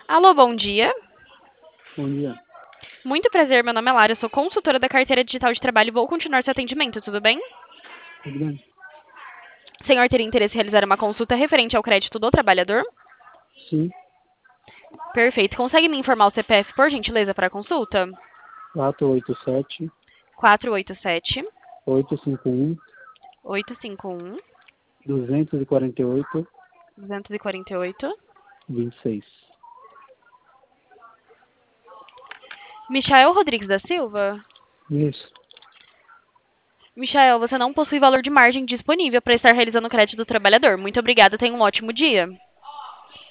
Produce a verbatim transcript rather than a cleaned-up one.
Alô, bom dia. Bom dia. Muito prazer, meu nome é Lara, sou consultora da carteira digital de trabalho e vou continuar seu atendimento, tudo bem? Tudo bem? O senhor teria interesse em realizar uma consulta referente ao crédito do trabalhador? Sim. Perfeito. Consegue me informar o C P F, por gentileza, para a consulta? quatro oito sete, quatro oito sete, oito cinco um, oito cinco um, dois quatro oito, dois quatro oito. vinte e seis. Michael Rodrigues da Silva? Isso. Michael, você não possui valor de margem disponível para estar realizando o crédito do trabalhador. Muito obrigada, tenha um ótimo dia.